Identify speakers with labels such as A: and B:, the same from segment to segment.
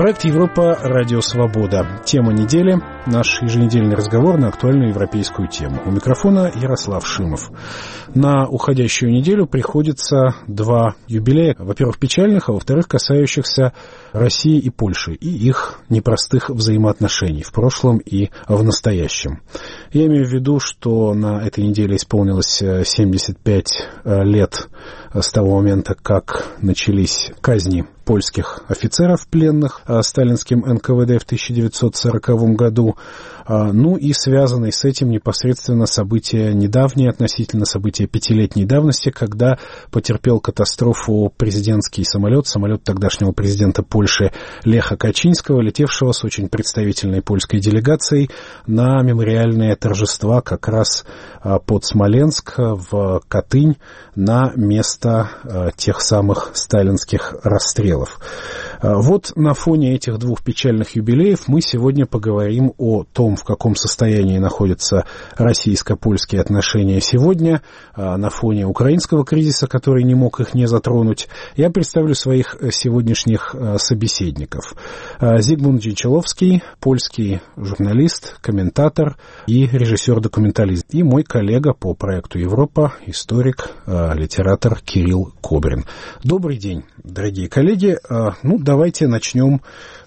A: Проект «Европа. Радио Свобода». Тема недели – наш еженедельный разговор на актуальную европейскую тему. У микрофона Ярослав Шимов. На уходящую неделю приходится два юбилея. Во-первых, печальных, а во-вторых, касающихся России и Польши и их непростых взаимоотношений в прошлом и в настоящем. Я имею в виду, что на этой неделе исполнилось 75 лет с того момента, как начались казни польских офицеров пленных сталинским НКВД в 1940 году. Ну и связанные с этим непосредственно события недавние, относительно события пятилетней давности, когда потерпел катастрофу президентский самолет тогдашнего президента Польши Леха Качинского, летевшего с очень представительной польской делегацией на мемориальные торжества как раз под Смоленск, в Катынь, на место тех самых сталинских расстрелов. Вот на фоне этих двух печальных юбилеев мы сегодня поговорим о том, в каком состоянии находятся российско-польские отношения сегодня, на фоне украинского кризиса, который не мог их не затронуть. Я представлю своих сегодняшних собеседников. Зигмунд Джичеловский, польский журналист, комментатор и режиссер-документалист. И мой коллега по проекту «Европа», историк, литератор Кирилл Кобрин. Добрый день, дорогие коллеги. Ну, давайте начнем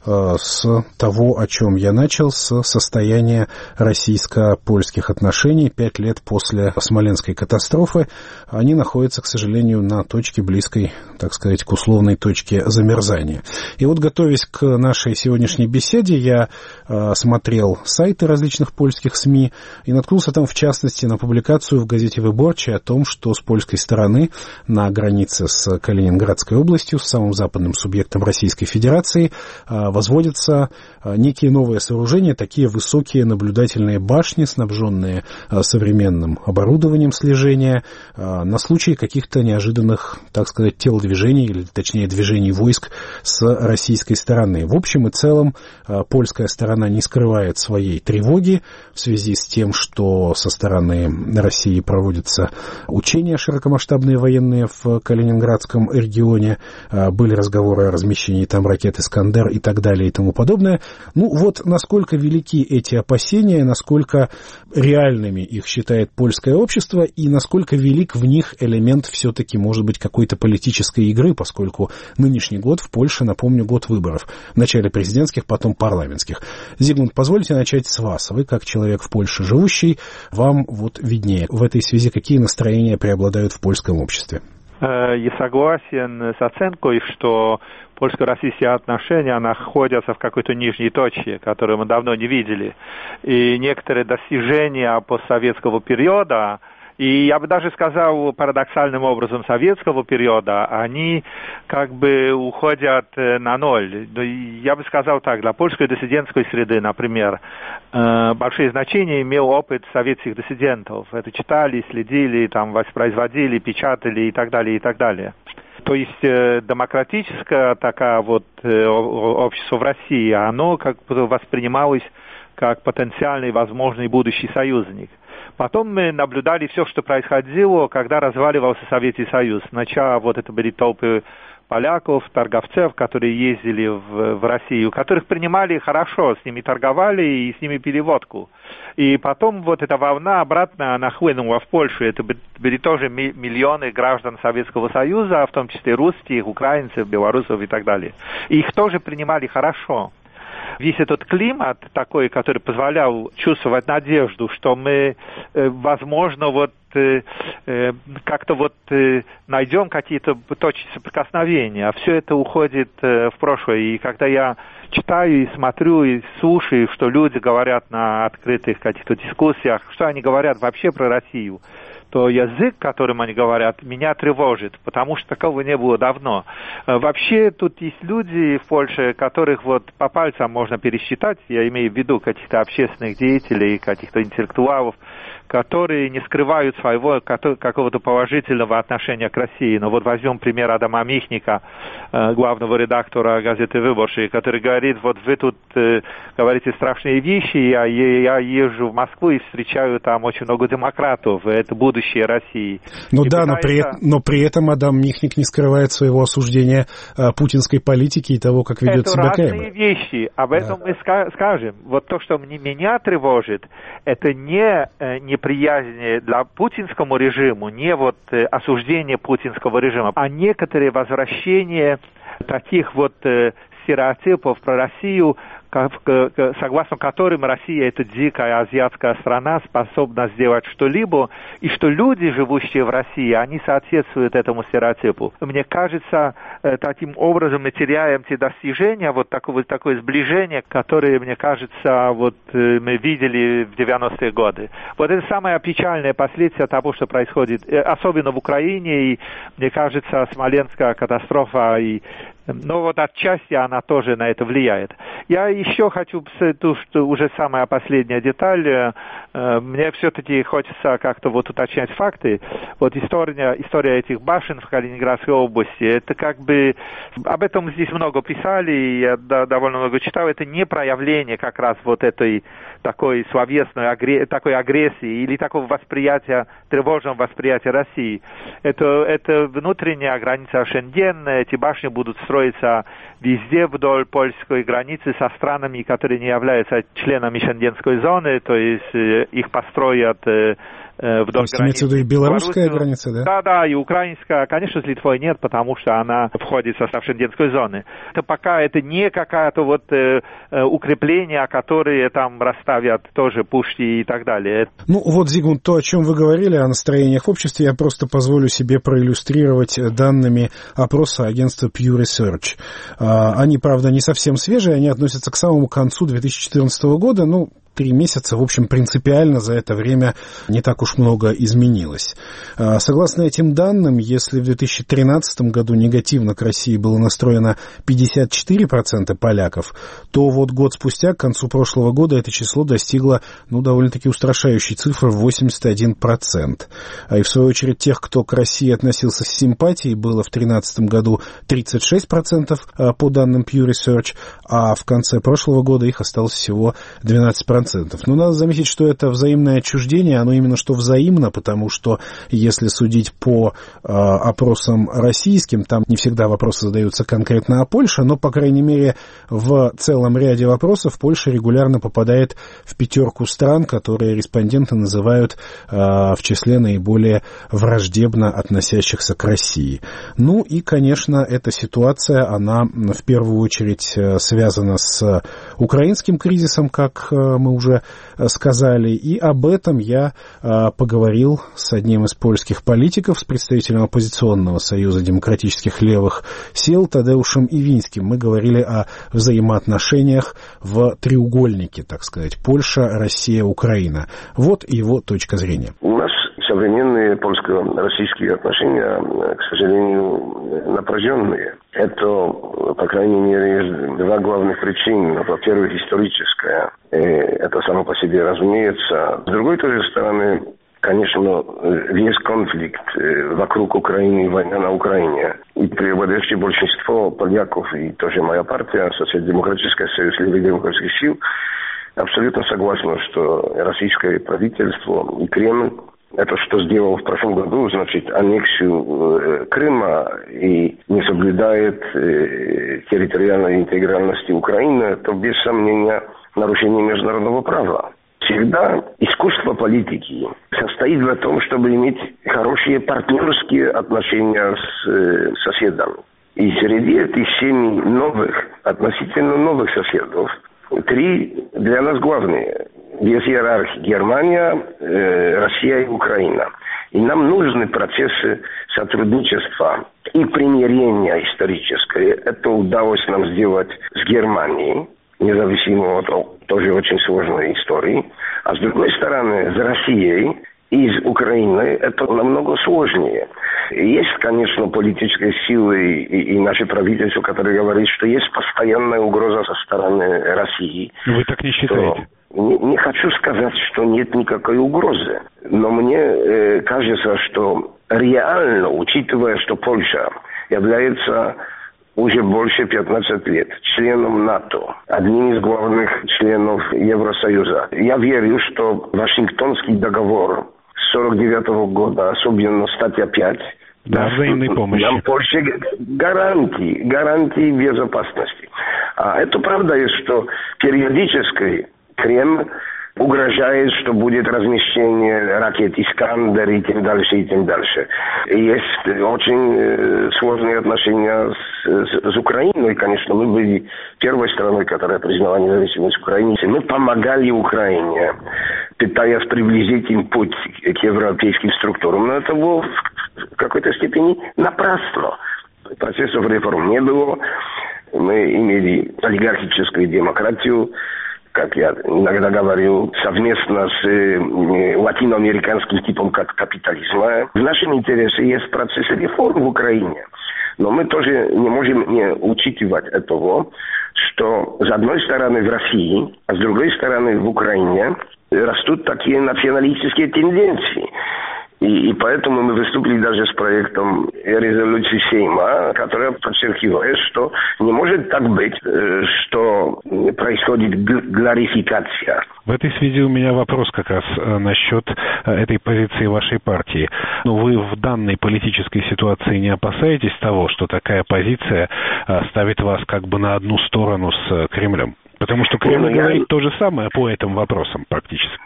A: с того, о чем я начал, с состояния российско-польских отношений. 5 лет после Смоленской катастрофы они находятся, к сожалению, на точке близкой, так сказать, к условной точке замерзания. И вот, готовясь к нашей сегодняшней беседе, я смотрел сайты различных польских СМИ и наткнулся там, в частности, на публикацию в газете «Выборче» о том, что с польской стороны на границе с Калининградской областью, с самым западным субъектом Российской Федерации, возводятся некие новые сооружения, такие высокие наблюдательные башни, снабженные современным оборудованием слежения, на случай каких-то неожиданных, так сказать, телодвижений, или точнее движений войск с российской стороны. В общем и целом, польская сторона не скрывает своей тревоги в связи с тем, что со стороны России проводятся учения широкомасштабные военные в Калининградском регионе, были разговоры о размещении там ракет «Искандер» и так далее и тому подобное. Ну вот, насколько велики эти опасения, насколько реальными их считает польское общество и насколько велик в них элемент все-таки, может быть, какой-то политической игры, поскольку нынешний год в Польше, напомню, год выборов. Вначале президентских, потом парламентских. Зигмунд, позвольте начать с вас. Вы, как человек в Польше живущий, вам вот виднее в этой связи, какие настроения преобладают в польском обществе.
B: Я согласен с оценкой, что польско-российские отношения находятся в какой-то нижней точке, которую мы давно не видели. И некоторые достижения постсоветского периода, и я бы даже сказал, парадоксальным образом, советского периода, они как бы уходят на ноль. Я бы сказал так, для польской диссидентской среды, например, большое значение имел опыт советских диссидентов. Это читали, следили, там, воспроизводили, печатали и так далее, и так далее. То есть демократическое такое вот общество в России, оно как бы воспринималось как потенциальный возможный будущий союзник. Потом мы наблюдали все, что происходило, когда разваливался Советский Союз. Сначала вот это были толпы поляков, торговцев, которые ездили в Россию, которых принимали хорошо, с ними торговали и с ними пили водку. И потом вот эта волна обратно нахлынула в Польшу. Это были тоже миллионы граждан Советского Союза, в том числе русских, украинцев, белорусов и так далее. И их тоже принимали хорошо. Весь этот климат такой, который позволял чувствовать надежду, что мы, возможно, вот как-то вот найдем какие-то точки соприкосновения, а все это уходит в прошлое. И когда я читаю и смотрю и слушаю, что люди говорят на открытых каких-то дискуссиях, что они говорят вообще про Россию, то язык, которым они говорят, меня тревожит, потому что такого не было давно. Вообще, тут есть люди в Польше, которых вот по пальцам можно пересчитать, я имею в виду каких-то общественных деятелей, каких-то интеллектуалов, которые не скрывают своего какого-то положительного отношения к России. Но вот возьмем пример Адама Михника, главного редактора газеты «Выборче», который говорит, вот вы тут говорите страшные вещи, я езжу в Москву и встречаю там очень много демократов, это будущее будущее России.
A: Ну да, но при этом Адам Михник не скрывает своего осуждения путинской политики и того, как ведет себя Кремль.
B: Это разные вещи, об этом мы скажем. Вот то, что меня тревожит, это не неприязнь для путинскому режиму, не вот осуждение путинского режима, а некоторые возвращения таких вот стереотипов про Россию, согласно которым Россия — это дикая азиатская страна, способна сделать что-либо, и что люди, живущие в России, они соответствуют этому стереотипу. Мне кажется, таким образом мы теряем те достижения, вот такое сближение, которое, мне кажется, вот мы видели в 90-е годы. Вот это самое печальное последствие того, что происходит, особенно в Украине, и, мне кажется, Смоленская катастрофа, но вот отчасти она тоже на это влияет. Я еще хочу, что уже самая последняя деталь, мне все-таки хочется как-то вот уточнять факты. Вот история этих башен в Калининградской области, это как бы, об этом здесь много писали, я довольно много читал, это не проявление как раз вот этой такой словесной такой агрессии или такого восприятия, тревожного восприятия России. Это внутренняя граница Шенген, эти башни будут строиться везде вдоль польской границы со странами, которые не являются членами Шенгенской зоны, то есть их построят вдоль границы.
A: Имеется в виду и белорусская граница, да?
B: Да, и украинская. Конечно, с Литвой нет, потому что она входит в состав Шенгенской зоны. Это пока это не какая-то вот укрепление, которые там расставят тоже пушки и так далее.
A: Ну вот, Зигмунд, то, о чем вы говорили, о настроениях в обществе, я просто позволю себе проиллюстрировать данными опроса агентства Pew Research. Они, правда, не совсем свежие, они относятся к самому концу 2014 года, 3 месяца, в общем, принципиально за это время не так уж много изменилось. Согласно этим данным, если в 2013 году негативно к России было настроено 54% поляков, то вот год спустя, к концу прошлого года, это число достигло, довольно-таки устрашающей цифры в 81%. И в свою очередь тех, кто к России относился с симпатией, было в 2013 году 36% по данным Pew Research, а в конце прошлого года их осталось всего 12%. Но надо заметить, что это взаимное отчуждение, оно именно что взаимно, потому что если судить по опросам российским, там не всегда вопросы задаются конкретно о Польше, но, по крайней мере, в целом ряде вопросов Польша регулярно попадает в 5 стран, которые респонденты называют в числе наиболее враждебно относящихся к России. И, конечно, эта ситуация, она в первую очередь связана с украинским кризисом, как мы уже сказали, и об этом я поговорил с одним из польских политиков, с представителем оппозиционного союза демократических левых сил Тадеушем Ивинским. Мы говорили о взаимоотношениях в треугольнике, так сказать, Польша, Россия, Украина. Вот его точка зрения.
C: У нас современные польско-российские отношения, к сожалению, напряженные. Это, по крайней мере, есть 2 главных причины. Во-первых, историческая. Это само по себе разумеется. С другой тоже стороны, конечно, весь конфликт вокруг Украины и война на Украине. И преобладающее большинство поляков, и тоже моя партия, Социал-демократическая союз левых демократических сил, абсолютно согласны, что российское правительство и Кремль это что сделал в прошлом году, значит, аннексию Крыма и не соблюдает территориальной интегральности Украины, то без сомнения нарушение международного права. Всегда искусство политики состоит в том, чтобы иметь хорошие партнерские отношения с соседами. И среди этих 7 относительно новых соседов, 3 для нас главные. Без иерархии Германия, Россия и Украина. И нам нужны процессы сотрудничества и примирения историческое. Это удалось нам сделать с Германией, независимо от тоже очень сложной истории. А с другой стороны, с Россией и с Украиной это намного сложнее. Есть, конечно, политические силы и наше правительство, которое говорит, что есть постоянная угроза со стороны России.
B: Вы так не считаете?
C: Не хочу сказать, что нет никакой угрозы, но мне кажется, что реально, учитывая, что Польша является уже больше 15 лет членом НАТО, одним из главных членов Евросоюза, я верю, что Вашингтонский договор с 1949 года, особенно статья 5,
A: взаимной помощи.
C: Нам Польше гарантии безопасности. А это правда, что периодически Кремль угрожает, что будет размещение ракет «Искандер» и тем дальше, и тем дальше. И есть очень сложные отношения с Украиной. Конечно, мы были первой страной, которая признала независимость Украины. Мы помогали Украине, пытаясь приблизить им путь к европейским структурам. Но это было в какой-то степени напрасно. Процессов реформ не было. Мы имели олигархическую демократию, как я иногда говорю, совместно с латиноамериканским типом капитализма. В нашем интересе есть процесс реформ в Украине. Но мы тоже не можем не учитывать этого, что с одной стороны в России, а с другой стороны в Украине растут такие националистические тенденции. И поэтому мы выступили даже с проектом резолюции Сейма, которая подчеркивает, что не может так быть, что происходит глорификация.
A: В этой связи у меня вопрос как раз насчет этой позиции вашей партии. Но вы в данной политической ситуации не опасаетесь того, что такая позиция ставит вас как бы на одну сторону с Кремлем? Потому что Кремль говорит то же самое по этим вопросам практически.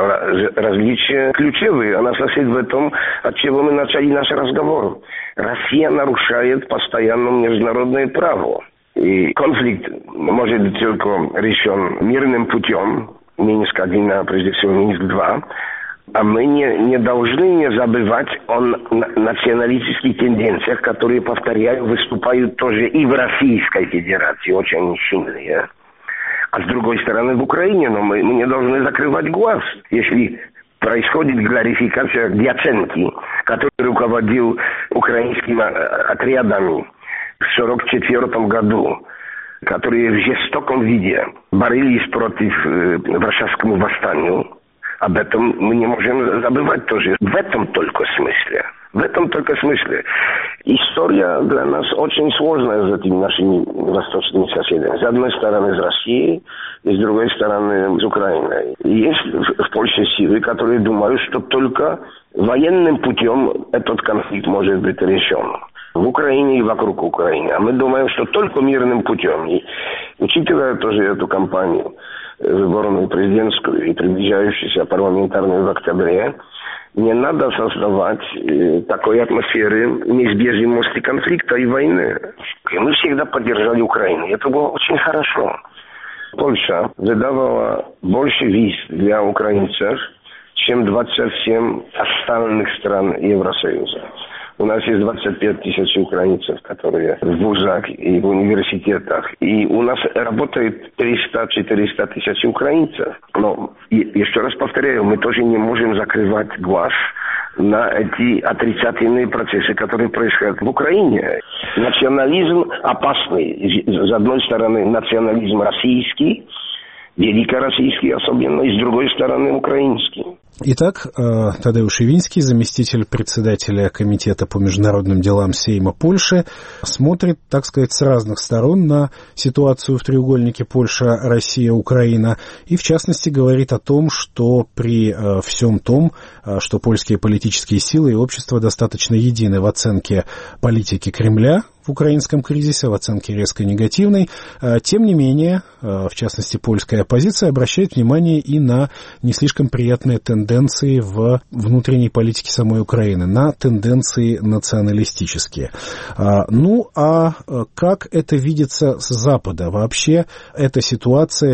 C: Различия ключевые. Она состоит в том, от чего мы начали наш разговор. Россия нарушает постоянно международное право. И конфликт может быть только решен мирным путем. Минск-1, а прежде всего Минск-2. А мы не должны не забывать о националистических тенденциях, которые, повторяю, выступают тоже и в Российской Федерации очень сильные. А с другой стороны в Украине, но мы не должны закрывать глаз, если происходит глорификация Дьяченки, который руководил украинскими отрядами в 1944 году, которые в жестоком виде боролись против Варшавскому восстанию. Об этом мы не можем забывать тоже. В этом только смысле. История для нас очень сложная с этими нашими восточными соседями. С одной стороны с Россией, и с другой стороны с Украиной. И есть в Польше силы, которые думают, что только военным путем этот конфликт может быть решен. В Украине и вокруг Украины. А мы думаем, что только мирным путем. И учитывая тоже эту кампанию выборную президентскую и приближающуюся парламентарную в октябре, не надо создавать такой атмосферы неизбежности конфликта и войны. И мы всегда поддержали Украину. И это было очень хорошо. Польша выдавала больше виз для украинцев, чем 27 остальных стран Евросоюза. У нас есть 25 тысяч украинцев, которые в вузах и в университетах. И у нас работает 300-400 тысяч украинцев. Но, еще раз повторяю, мы тоже не можем закрывать глаз на эти отрицательные процессы, которые происходят в Украине. Национализм опасный. С одной стороны, национализм российский, великороссийский особенно, и с другой стороны, украинский.
A: Итак, Тадеуш Явинский, заместитель председателя Комитета по международным делам Сейма Польши, смотрит, так сказать, с разных сторон на ситуацию в треугольнике Польша, Россия, Украина, и в частности говорит о том, что при всем том, что польские политические силы и общество достаточно едины в оценке политики Кремля в украинском кризисе, в оценке резко негативной, тем не менее, в частности, польская оппозиция обращает внимание и на не слишком приятные тенденции в внутренней политике самой Украины, на тенденции националистические. Ну, а как это видится с Запада? Вообще, эта ситуация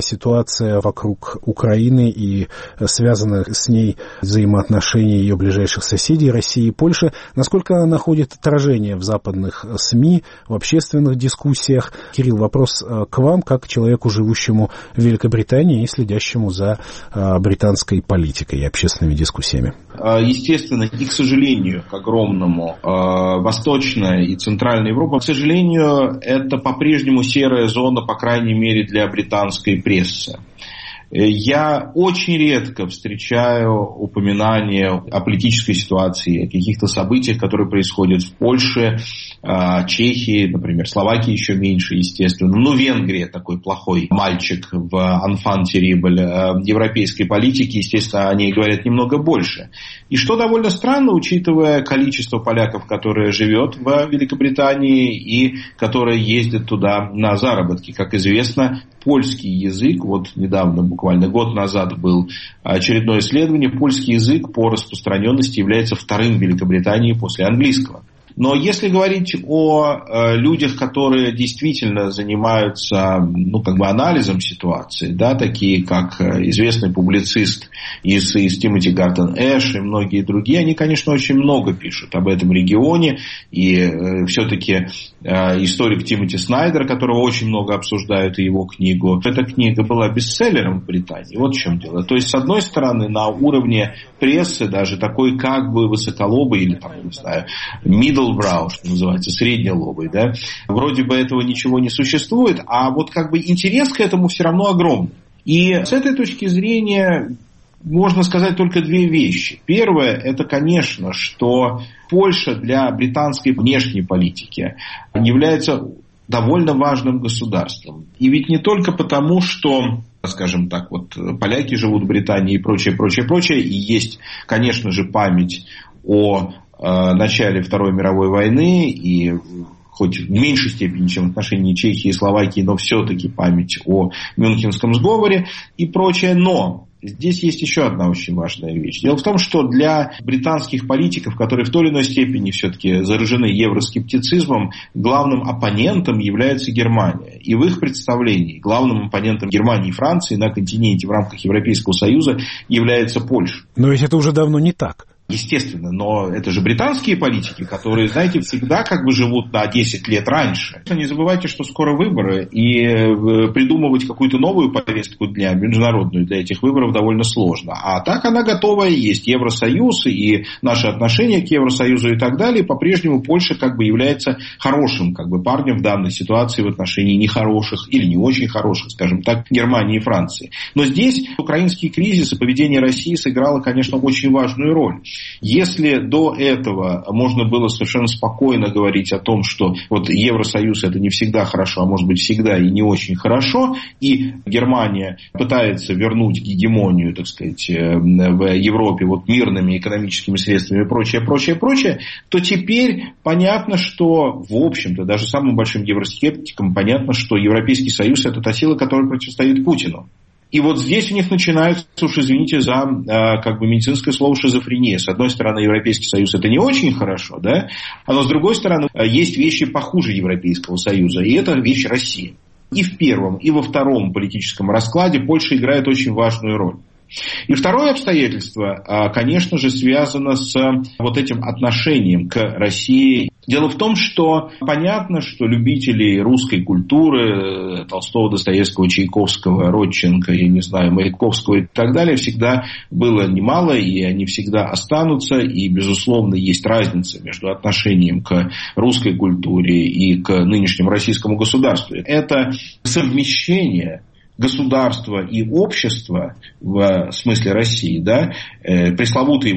A: вокруг Украины и связанных с ней взаимоотношений ее ближайших соседей, России и Польши, насколько она находит отражение в западных СМИ, в общественных дискуссиях? Кирилл, вопрос к вам, как к человеку, живущему в Великобритании и следящему за британской политикой и общественными дискуссиями.
D: Естественно, и, к сожалению, к огромному, Восточная и Центральная Европа, к сожалению, это по-прежнему серая зона, по крайней мере, для британской прессы. я очень редко встречаю упоминания о политической ситуации, о каких-то событиях, которые происходят в Польше, Чехии, например, Словакии еще меньше, естественно. Ну, Венгрия такой плохой мальчик в enfant terrible европейской политики, естественно, о ней говорят немного больше. И что довольно странно, учитывая количество поляков, которые живет в Великобритании и которые ездят туда на заработки. Как известно, польский язык, вот недавно, буквально год назад, был очередное исследование, польский язык по распространенности является вторым в Великобритании после английского. Но если говорить о людях, которые действительно занимаются анализом ситуации, да, такие как известный публицист из Тимоти Гартен Эш и многие другие, они, конечно, очень много пишут об этом регионе. И все-таки историк Тимоти Снайдер, которого очень много обсуждают, и его книгу, эта книга была бестселлером в Британии. Вот в чем дело. То есть, с одной стороны, на уровне прессы, даже такой как бы высоколобый или, middle brow, что называется, среднелобый, да, вроде бы этого ничего не существует, а вот интерес к этому все равно огромный. И с этой точки зрения можно сказать только две вещи. Первое, это, конечно, что Польша для британской внешней политики является довольно важным государством. И ведь не только потому, что, скажем так, поляки живут в Британии и прочее, и есть, конечно же, память о начале Второй мировой войны, и хоть в меньшей степени, чем в отношении Чехии и Словакии, но все-таки память о Мюнхенском сговоре и прочее. Но здесь есть еще одна очень важная вещь. Дело в том, что для британских политиков, которые в той или иной степени все-таки заражены евроскептицизмом, главным оппонентом является Германия. И в их представлении главным оппонентом Германии и Франции на континенте в рамках Европейского Союза является Польша.
A: Но ведь это уже давно не так.
D: Естественно, но это же британские политики, которые, знаете, всегда живут на 10 лет раньше. Не забывайте, что скоро выборы, и придумывать какую-то новую повестку дня, международную для этих выборов довольно сложно. А так она готовая есть. Евросоюз и наши отношения к Евросоюзу и так далее. По-прежнему Польша является хорошим парнем в данной ситуации в отношении нехороших или не очень хороших, скажем так, Германии и Франции. Но здесь украинский кризис и поведение России сыграло, конечно, очень важную роль. Если до этого можно было совершенно спокойно говорить о том, что Евросоюз это не всегда хорошо, а может быть всегда и не очень хорошо, и Германия пытается вернуть гегемонию, так сказать, в Европе мирными экономическими средствами и прочее, то теперь понятно, что, в общем-то, даже самым большим евроскептикам понятно, что Европейский Союз это та сила, которая противостоит Путину. И здесь у них начинается, уж извините за медицинское слово, шизофрения. С одной стороны, Европейский Союз это не очень хорошо, да? Но с другой стороны, есть вещи похуже Европейского Союза, и это вещь России. И в первом, и во втором политическом раскладе Польша играет очень важную роль. И второе обстоятельство, конечно же, связано с этим отношением к России. Дело в том, что понятно, что любителей русской культуры, Толстого, Достоевского, Чайковского, Родченко, Маяковского и так далее, всегда было немало, и они всегда останутся. И, безусловно, есть разница между отношением к русской культуре и к нынешнему российскому государству. Это совмещение государства и общества, в смысле России, да, пресловутые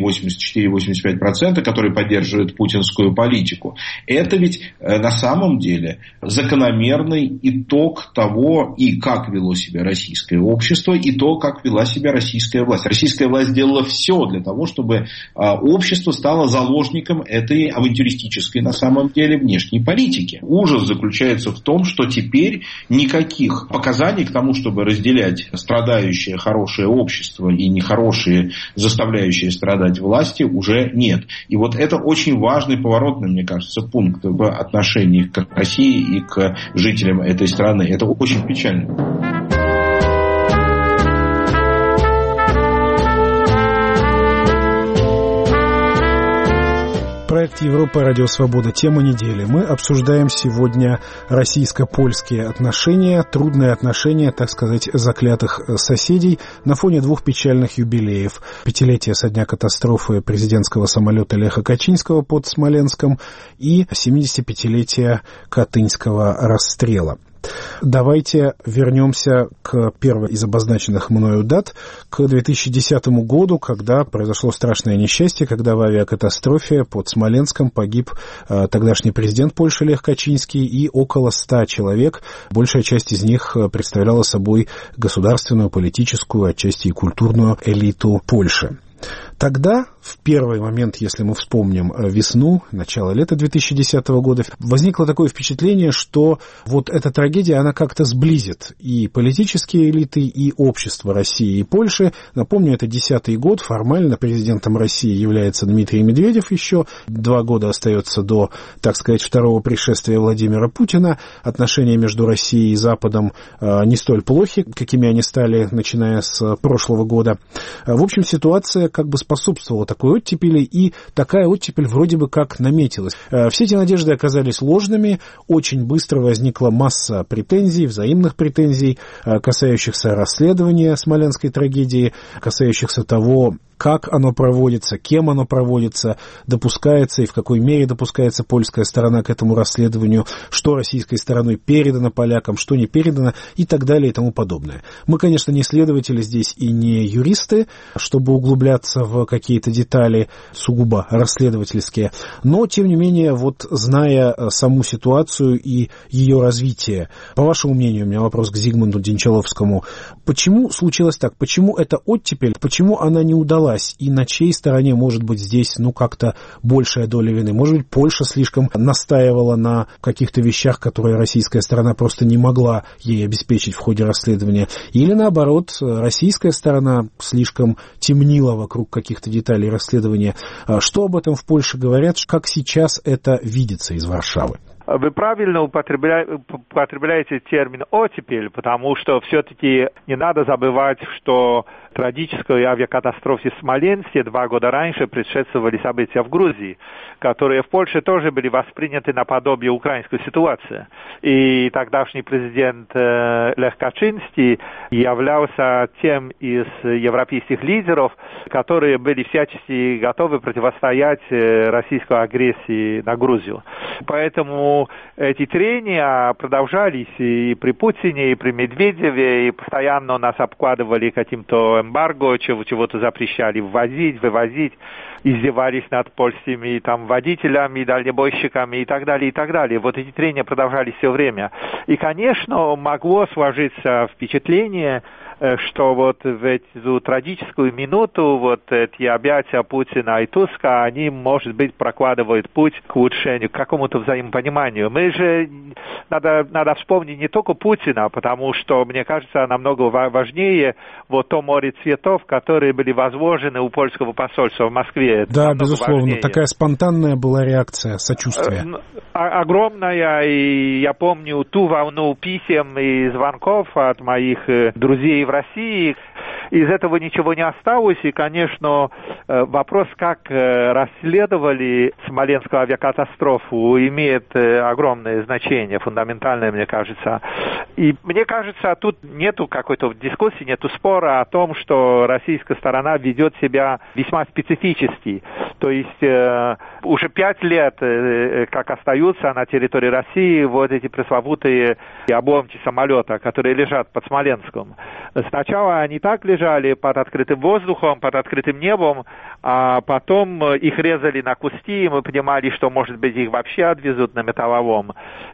D: 84-85%, которые поддерживают путинскую политику, это ведь на самом деле закономерный итог того, и как вело себя российское общество, и то, как вела себя российская власть. Российская власть сделала все для того, чтобы общество стало заложником этой авантюристической на самом деле внешней политики. Ужас заключается в том, что теперь никаких показаний к тому, чтобы разделять страдающее хорошее общество и нехорошие, заставляющие страдать власти, уже нет. И это очень важный поворотный, мне кажется, пункт в отношении к России и к жителям этой страны. Это очень печально.
A: Проект «Европа. Радио Свобода. Тема недели». Мы обсуждаем сегодня российско-польские отношения, трудные отношения, так сказать, заклятых соседей на фоне двух печальных юбилеев. 5-летие со дня катастрофы президентского самолета Леха Качинского под Смоленском и 75-летие Катынского расстрела. Давайте вернемся к первой из обозначенных мною дат, к 2010 году, когда произошло страшное несчастье, когда в авиакатастрофе под Смоленском погиб тогдашний президент Польши Лех Качинский и около 100 человек. Большая часть из них представляла собой государственную, политическую, отчасти и культурную элиту Польши. Тогда, в первый момент, если мы вспомним весну, начало лета 2010 года, возникло такое впечатление, что вот эта трагедия, она как-то сблизит и политические элиты, и общество России и Польши. Напомню, это 10-й год, формально президентом России является Дмитрий Медведев еще. 2 года остается до, так сказать, второго пришествия Владимира Путина. Отношения между Россией и Западом не столь плохи, какими они стали, начиная с прошлого года. В общем, ситуация как бы способствовала такой оттепели, и такая оттепель вроде бы как наметилась. Все эти надежды оказались ложными, очень быстро возникла масса претензий, взаимных претензий, касающихся расследования смоленской трагедии, касающихся того, как оно проводится, кем оно проводится, допускается и в какой мере допускается польская сторона к этому расследованию, что российской стороной передано полякам, что не передано и так далее и тому подобное. Мы, конечно, не следователи здесь и не юристы, чтобы углубляться в какие-то детали сугубо расследовательские, но, тем не менее, вот зная саму ситуацию и ее развитие, по вашему мнению, у меня вопрос к Зигмунду Денчаловскому, почему случилось так, почему эта оттепель, почему она не удалась? И на чьей стороне может быть здесь, как-то большая доля вины? Может быть, Польша слишком настаивала на каких-то вещах, которые российская сторона просто не могла ей обеспечить в ходе расследования? Или, наоборот, российская сторона слишком темнила вокруг каких-то деталей расследования? Что об этом в Польше говорят? Как сейчас это видится из Варшавы?
B: Вы правильно употребляете термин «оттепель», потому что все-таки не надо забывать, что трагической авиакатастрофе в Смоленске 2 года раньше предшествовали события в Грузии, которые в Польше тоже были восприняты наподобие украинской ситуации. И тогдашний президент Лех Качинский являлся тем из европейских лидеров, которые были всячески готовы противостоять российской агрессии на Грузию. Поэтому эти трения продолжались и при Путине, и при Медведеве, и постоянно нас обкладывали каким-то эмбарго, чего-то запрещали ввозить, вывозить, издевались над польскими водителями, дальнобойщиками и так далее, и так далее. Вот эти трения продолжались все время. И, конечно, могло сложиться впечатление, что вот в эту трагическую минуту эти объятия Путина и Туска, они, может быть, прокладывают путь к улучшению, к какому-то взаимопониманию. Мы же, надо вспомнить не только Путина, потому что, мне кажется, намного важнее то море цветов, которые были возложены у польского посольства в Москве.
A: Да, безусловно, важнее. Такая спонтанная была реакция, сочувствия.
B: Огромная, и я помню ту волну писем и звонков от моих друзей в России. Из этого ничего не осталось, и, конечно, вопрос, как расследовали Смоленскую авиакатастрофу, имеет огромное значение, фундаментальное, мне кажется. И мне кажется, тут нету какой-то дискуссии, нету спора о том, что российская сторона ведет себя весьма специфически. То есть уже 5 лет, как остаются на территории России эти пресловутые обломки самолета, которые лежат под Смоленском. Сначала они так лежали под открытым воздухом, под открытым небом, а потом их резали на куски, и мы понимали, что, может быть, их вообще отвезут на металлолом.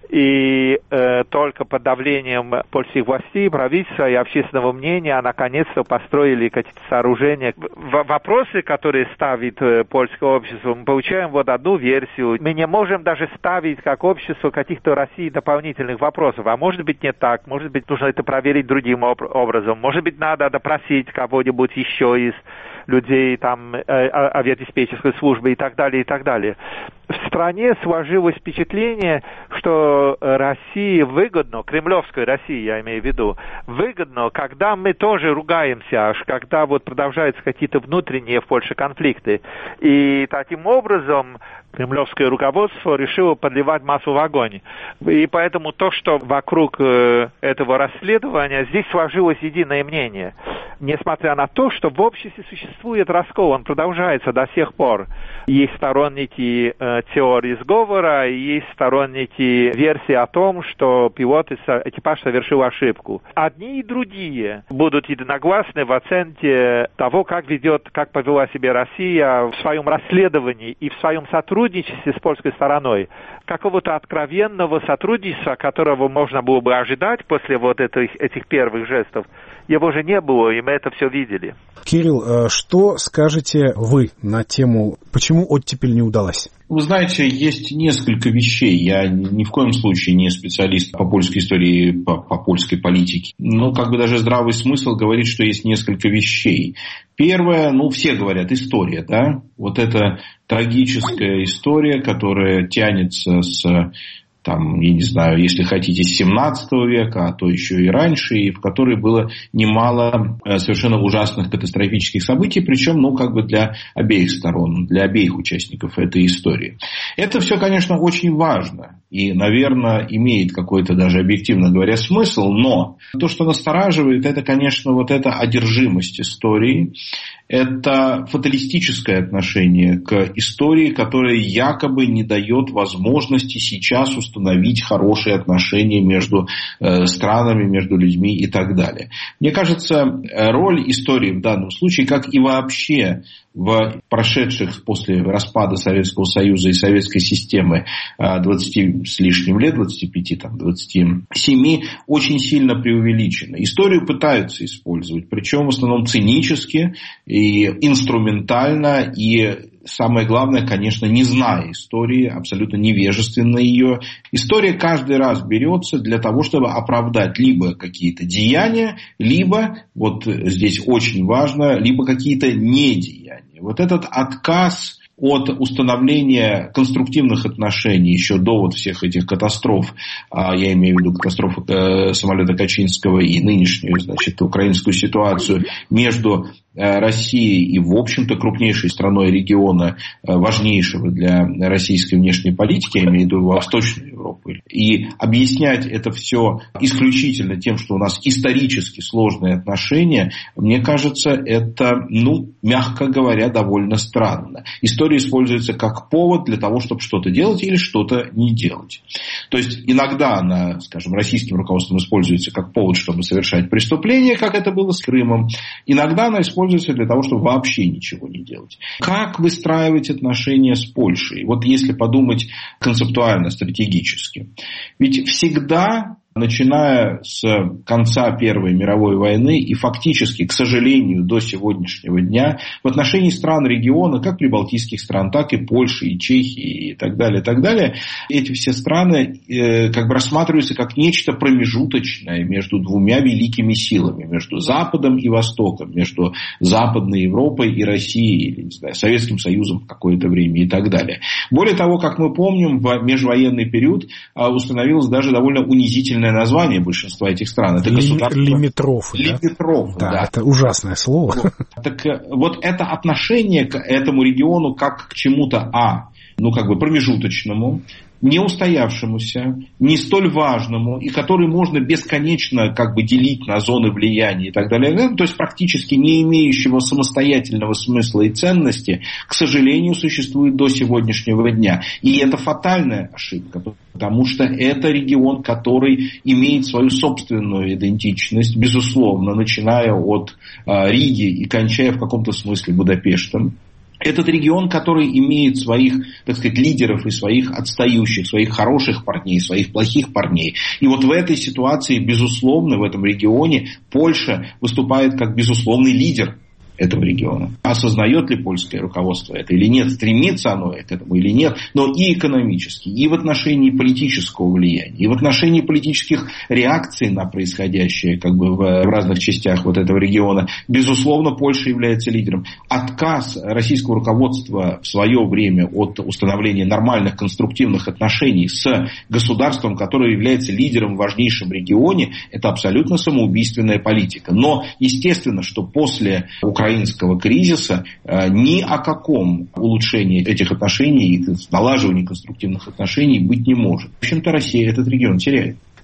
B: И только под давлением польских властей, правительства и общественного мнения наконец-то построили какие-то сооружения. Вопросы, которые ставит польское общество, мы получаем одну версию. Мы не можем даже ставить как общество каких-то России дополнительных вопросов. А может быть не так, может быть нужно это проверить другим образом, может быть надо допросить кого-нибудь еще из людей авиадиспетчерской службы и так далее, и так далее. В стране сложилось впечатление, что России выгодно, кремлевской России, я имею в виду, выгодно, когда мы тоже ругаемся, когда продолжаются какие-то внутренние в Польше конфликты. И таким образом кремлевское руководство решило подливать масло в огонь. И поэтому то, что вокруг этого расследования, здесь сложилось единое мнение. Несмотря на то, что в обществе существует раскол, он продолжается до сих пор. Есть сторонники теории сговора, и есть сторонники версии о том, что пилот и экипаж совершил ошибку. Одни и другие будут единогласны в оценке того, как повела себя Россия в своем расследовании и в своем сотрудничестве с польской стороной. Какого-то откровенного сотрудничества, которого можно было бы ожидать после этих первых жестов, его же не было, и мы это все видели.
A: Кирилл, что скажете вы на тему, почему оттепель не удалась?
D: Вы знаете, есть несколько вещей. Я ни в коем случае не специалист по польской истории, по польской политике. Но даже здравый смысл говорит, что есть несколько вещей. Первое, все говорят, история, да? Вот эта трагическая история, которая тянется я не знаю, если хотите, с 17 века, а то еще и раньше, и в которой было немало совершенно ужасных катастрофических событий, причем, для обеих сторон, для обеих участников этой истории. Это все, конечно, очень важно и, наверное, имеет какой-то даже, объективно говоря, смысл, но то, что настораживает, это, конечно, эта одержимость историей, это фаталистическое отношение к истории, которое якобы не дает возможности сейчас установить хорошие отношения между странами, между людьми и так далее. Мне кажется, роль истории в данном случае, как и вообще в прошедших после распада Советского Союза и советской системы 20 с лишним лет, 25, 27, очень сильно преувеличена. Историю пытаются использовать, причем в основном цинически и инструментально, и самое главное, конечно, не зная истории, абсолютно невежественно ее. История каждый раз берется для того, чтобы оправдать либо какие-то деяния, либо, здесь очень важно, либо какие-то недеяния. Этот отказ от установления конструктивных отношений еще до всех этих катастроф, я имею в виду катастрофу самолета Качинского и нынешнюю, украинскую ситуацию между Россией и, в общем-то, крупнейшей страной региона, важнейшего для российской внешней политики, я имею в виду Восточную Европу. И объяснять это все исключительно тем, что у нас исторически сложные отношения, мне кажется, это, мягко говоря, довольно странно. История используется как повод для того, чтобы что-то делать или что-то не делать. То есть иногда она, российским руководством используется как повод, чтобы совершать преступления, как это было с Крымом. Иногда она используется для того, чтобы вообще ничего не делать. Как выстраивать отношения с Польшей? Если подумать концептуально, стратегически. Ведь всегда, начиная с конца Первой мировой войны и фактически, к сожалению, до сегодняшнего дня, в отношении стран региона, как прибалтийских стран, так и Польши, и Чехии, и так далее, эти все страны рассматриваются как нечто промежуточное между двумя великими силами, между Западом и Востоком, между Западной Европой и Россией, или, Советским Союзом в какое-то время и так далее. Более того, как мы помним, в межвоенный период установилось даже довольно унизительное название большинства этих стран. Это
A: лимитрофы.
D: Лимитрофы,
A: да. Это ужасное слово.
D: Это отношение к этому региону как к чему-то промежуточному, не устоявшемуся, не столь важному, и который можно бесконечно делить на зоны влияния и так далее, то есть практически не имеющего самостоятельного смысла и ценности, к сожалению, существует до сегодняшнего дня. И это фатальная ошибка, потому что это регион, который имеет свою собственную идентичность, безусловно, начиная от Риги и кончая в каком-то смысле Будапештом. Этот регион, который имеет своих, лидеров и своих отстающих, своих хороших парней, своих плохих парней. И в этой ситуации, безусловно, в этом регионе Польша выступает как безусловный лидер этого региона. Осознает ли польское руководство это или нет, стремится оно к этому или нет, но и экономически, и в отношении политического влияния, и в отношении политических реакций на происходящее в разных частях этого региона, безусловно, Польша является лидером. Отказ российского руководства в свое время от установления нормальных конструктивных отношений с государством, которое является лидером в важнейшем регионе, это абсолютно самоубийственная политика. Но естественно, что после украинского кризиса ни о каком улучшении этих отношений и налаживании конструктивных отношений быть не может. В общем-то, Россия этот регион теряет.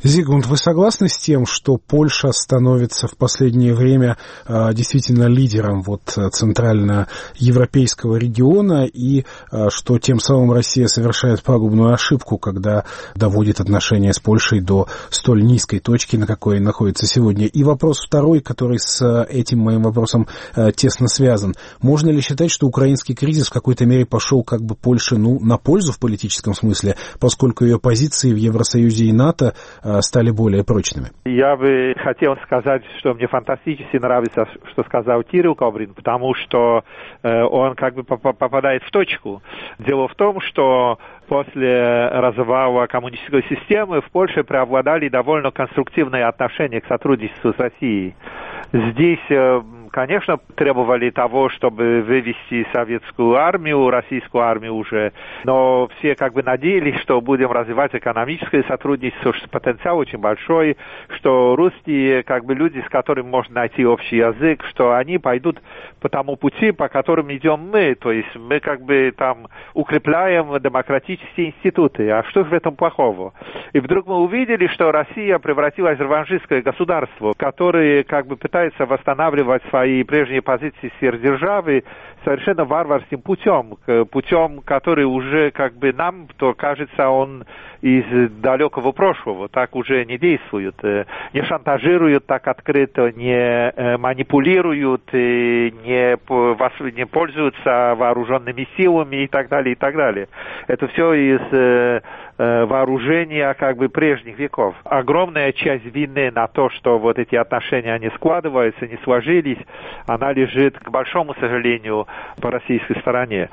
A: Зигмунд, вы согласны с тем, что Польша становится в последнее время действительно лидером центральноевропейского региона, и что тем самым Россия совершает пагубную ошибку, когда доводит отношения с Польшей до столь низкой точки, на какой находится сегодня? И вопрос второй, который с этим моим вопросом тесно связан. Можно ли считать, что украинский кризис в какой-то мере пошел как бы Польше на пользу в политическом смысле, поскольку ее позиции в Евросоюзе и НАТО стали более прочными?
B: Я бы хотел сказать, что мне фантастически нравится, что сказал Кирилл Коврин, потому что он как бы попадает в точку. Дело в том, что после развала коммунистической системы в Польше преобладали довольно конструктивные отношения к сотрудничеству с Россией. Здесь, конечно, требовали того, чтобы вывести советскую армию, российскую армию уже, но все как бы надеялись, что будем развивать экономическое сотрудничество, что потенциал очень большой, что русские как бы люди, с которыми можно найти общий язык, что они пойдут по тому пути, по которому идем мы, то есть мы как бы там укрепляем демократические институты, а что же в этом плохого? И вдруг мы увидели, что Россия превратилась в реваншистское государство, которое как бы пытается восстанавливать свои прежние позиции сверхдержавы совершенно варварским путем, который уже как бы нам, то кажется, он из далекого прошлого, так уже не действуют, не шантажируют так открыто, не манипулируют, не пользуются вооруженными силами и так далее, и так далее. Это все из вооружения как бы прежних веков. Огромная часть вины на то, что вот эти отношения не складываются, не сложились, она лежит, к большому сожалению, по российской стороне.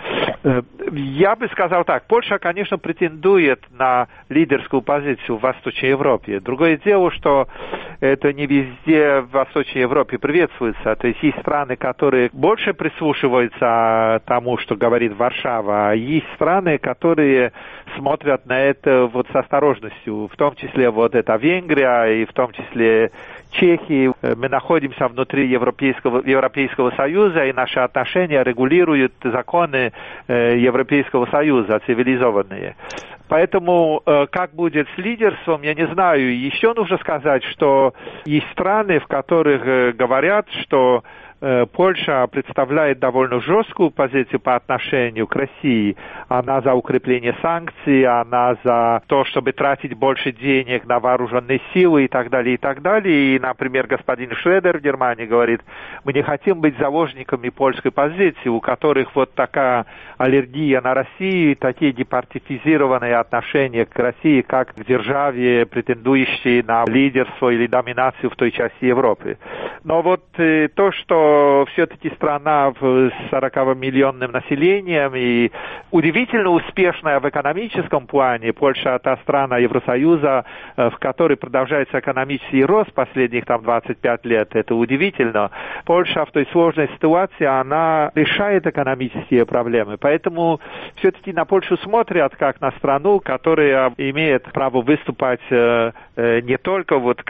B: Я бы сказал так, Польша, конечно, претендует на лидерскую позицию в Восточной Европе. Другое дело, что это не везде в Восточной Европе приветствуется. То есть есть страны, которые больше прислушиваются тому, что говорит Варшава, а есть страны, которые смотрят на это вот с осторожностью, в том числе вот это Венгрия и в том числе Чехии. Мы находимся внутри Европейского Союза, и наши отношения регулируют законы Европейского Союза, цивилизованные. Поэтому как будет с лидерством, я не знаю. Еще нужно сказать, что есть страны, в которых говорят, что Польша представляет довольно жесткую позицию по отношению к России. Она за укрепление санкций, она за то, чтобы тратить больше денег на вооруженные силы и так далее, и так далее. И, например, господин Шредер в Германии говорит, мы не хотим быть заложниками польской позиции, у которых вот такая аллергия на Россию, такие департизированные отношения к России, как к державе, претендующей на лидерство или доминацию в той части Европы. Но вот то, что все-таки страна с 40-миллионным населением и удивительно успешная в экономическом плане. Польша – та страна Евросоюза, в которой продолжается экономический рост последних 25 лет. Это удивительно. Польша в той сложной ситуации, она решает экономические проблемы. Поэтому все-таки на Польшу смотрят как на страну, которая имеет право выступать не только вот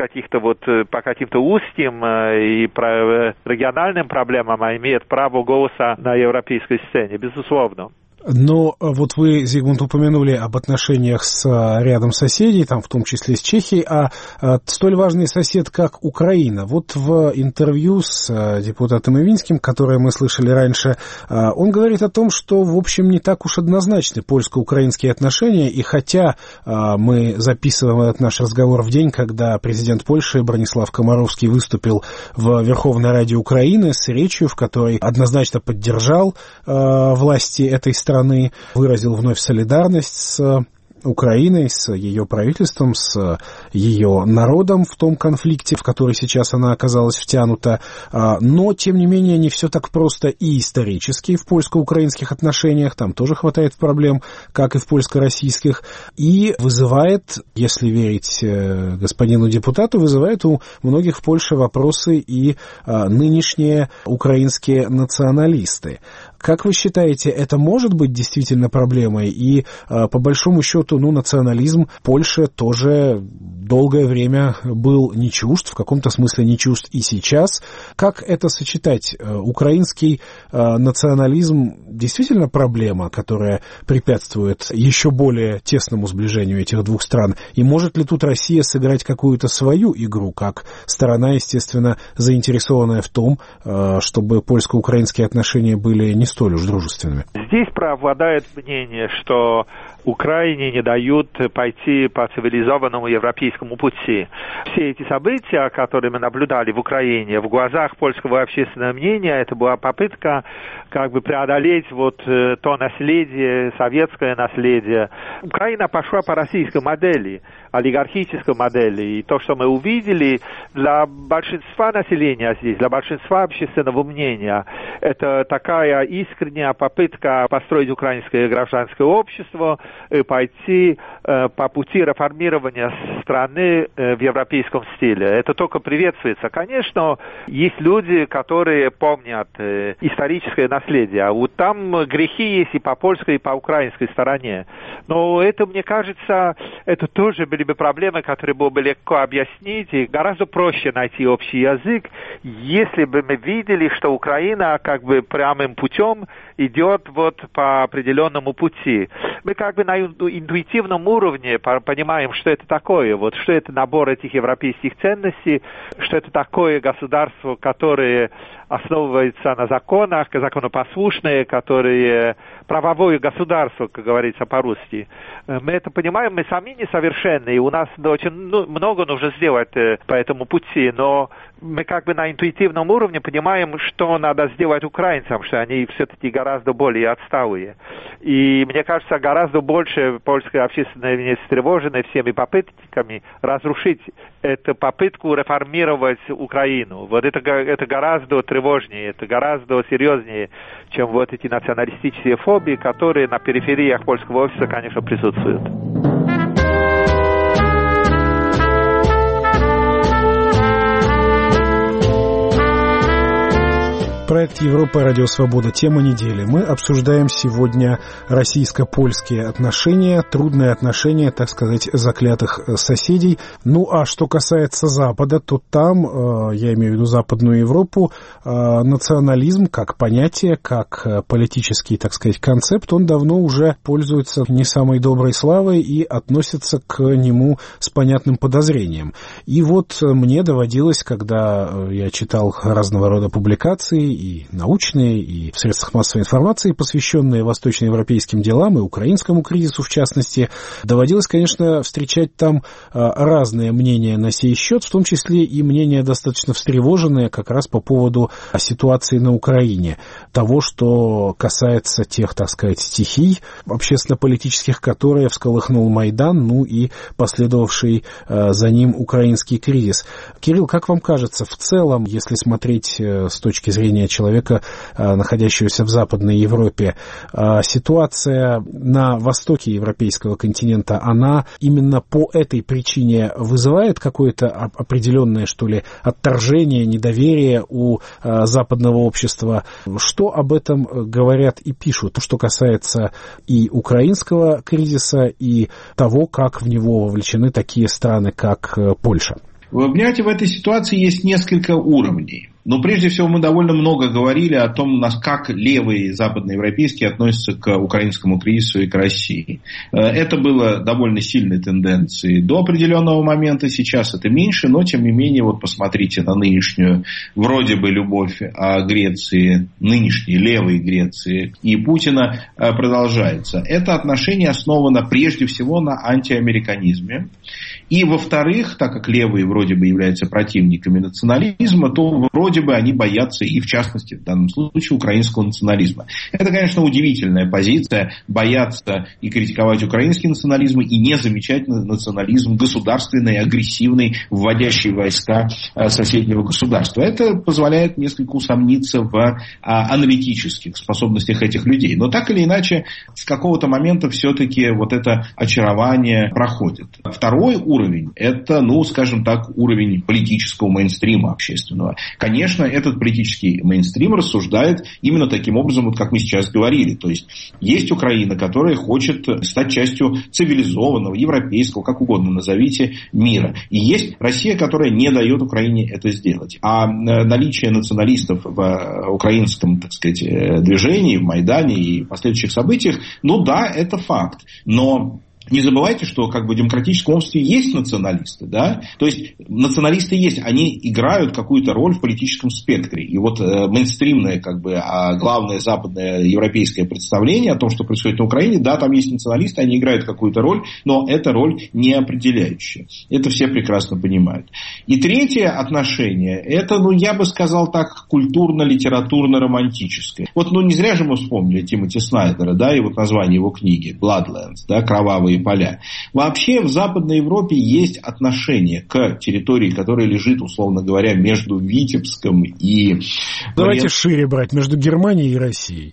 B: по каким-то узким и региональным проблемам, а имеет право голоса на европейской сцене, безусловно.
A: Но вот вы, Зигмунд, упомянули об отношениях с рядом соседей, там в том числе с Чехией, а столь важный сосед, как Украина. Вот в интервью с депутатом Ивинским, которое мы слышали раньше, он говорит о том, что, в общем, не так уж однозначны польско-украинские отношения, и хотя мы записываем этот наш разговор в день, когда президент Польши Бронислав Комаровский выступил в Верховной Раде Украины с речью, в которой однозначно поддержал власти этой страны, выразил вновь солидарность с Украиной, с ее правительством, с ее народом в том конфликте, в который сейчас она оказалась втянута. Но, тем не менее, не все так просто и исторически в польско-украинских отношениях. Там тоже хватает проблем, как и в польско-российских. И вызывает, если верить господину депутату, вызывает у многих в Польше вопросы и нынешние украинские националисты. Как вы считаете, это может быть действительно проблемой? И по большому счету, национализм Польши тоже долгое время был не чужд, в каком-то смысле не чужд и сейчас. Как это сочетать? Украинский национализм действительно проблема, которая препятствует еще более тесному сближению этих двух стран? И может ли тут Россия сыграть какую-то свою игру, как сторона, естественно, заинтересованная в том, чтобы польско-украинские отношения были не столь уж дружественными?
B: Здесь преобладает мнение, что Украине не дают пойти по цивилизованному европейскому пути. Все эти события, которые мы наблюдали в Украине, в глазах польского общественного мнения, это была попытка преодолеть то наследие, советское наследие. Украина пошла по российской модели, олигархической модели. И то, что мы увидели, для большинства населения здесь, для большинства общественного мнения, это такая искренняя попытка построить украинское гражданское общество, пойти по пути реформирования страны в европейском стиле. Это только приветствуется. Конечно, есть люди, которые помнят историческое наследие. А там грехи есть и по польской, и по украинской стороне. Но это, мне кажется, это тоже были бы проблемы, которые было бы легко объяснить, и гораздо проще найти общий язык, если бы мы видели, что Украина прямым путем идет по определенному пути. Мы на интуитивном уровне понимаем, что это такое, что это набор этих европейских ценностей, что это такое государство, которое основывается на законах, законопослушное, которое правовое государство, как говорится по-русски. Мы это понимаем, мы сами несовершенны, и у нас очень много нужно сделать по этому пути, но мы на интуитивном уровне понимаем, что надо сделать украинцам, что они все-таки гораздо более отсталые. И мне кажется, гораздо больше польское общественное мнение встревожено всеми попытками разрушить эту попытку реформировать Украину. Это гораздо тревожнее, это гораздо серьезнее, чем эти националистические фобии, которые на перифериях польского общества, конечно, присутствуют.
A: Проект «Европа. Радио Свобода. Тема недели». Мы обсуждаем сегодня российско-польские отношения, трудные отношения, так сказать, заклятых соседей. А что касается Запада, то там, я имею в виду Западную Европу, национализм как понятие, как политический, так сказать, концепт, он давно уже пользуется не самой доброй славой и относится к нему с понятным подозрением. И мне доводилось, когда я читал разного рода публикации, и научные, и в средствах массовой информации, посвященные восточноевропейским делам и украинскому кризису, в частности, доводилось, конечно, встречать там разные мнения на сей счет, в том числе и мнения достаточно встревоженные как раз по поводу ситуации на Украине, того, что касается тех, так сказать, стихий общественно-политических, которые всколыхнул Майдан, и последовавший за ним украинский кризис. Кирилл, как вам кажется, в целом, если смотреть с точки зрения человека, находящегося в Западной Европе, ситуация на востоке европейского континента, она именно по этой причине вызывает какое-то определенное, отторжение, недоверие у западного общества? Что об этом говорят и пишут, что касается и украинского кризиса, и того, как в него вовлечены такие страны, как Польша?
D: Вы понимаете, в этой ситуации есть несколько уровней. Но прежде всего мы довольно много говорили о том, как левые западноевропейские относятся к украинскому кризису и к России. Это было довольно сильной тенденцией до определенного момента. Сейчас это меньше, но тем не менее, посмотрите на нынешнюю вроде бы любовь Греции, нынешней левой Греции и Путина продолжается. Это отношение основано прежде всего на антиамериканизме. И, во-вторых, так как левые вроде бы являются противниками национализма, то вроде бы они боятся и, в частности, в данном случае, украинского национализма. Это, конечно, удивительная позиция, бояться и критиковать украинский национализм и не замечать национализм государственный, агрессивный, вводящий войска соседнего государства. Это позволяет несколько усомниться в аналитических способностях этих людей. Но так или иначе, с какого-то момента все-таки это очарование проходит. Второй уровень – это, скажем так, уровень политического мейнстрима общественного. Конечно, конечно, этот политический мейнстрим рассуждает именно таким образом, вот как мы сейчас говорили. То есть Украина, которая хочет стать частью цивилизованного, европейского, как угодно назовите, мира. И есть Россия, которая не дает Украине это сделать. А наличие националистов в украинском, так сказать, движении, в Майдане и последующих событиях, ну да, это факт. Но не забывайте, что как бы в демократическом обществе есть националисты, да? То есть националисты есть, они играют какую-то роль в политическом спектре. И вот мейнстримное, как бы, главное западное европейское представление о том, что происходит на Украине, да, там есть националисты, они играют какую-то роль, но эта роль не определяющая. Это все прекрасно понимают. И третье отношение, это, я бы сказал так, культурно-литературно-романтическое. Вот, не зря же мы вспомнили Тимоти Снайдера, да, и вот название его книги «Bloodlands», да, «Кровавые поля». Вообще в Западной Европе есть отношение к территории, которая лежит, условно говоря, между Витебском и...
A: Давайте шире брать, между Германией и Россией.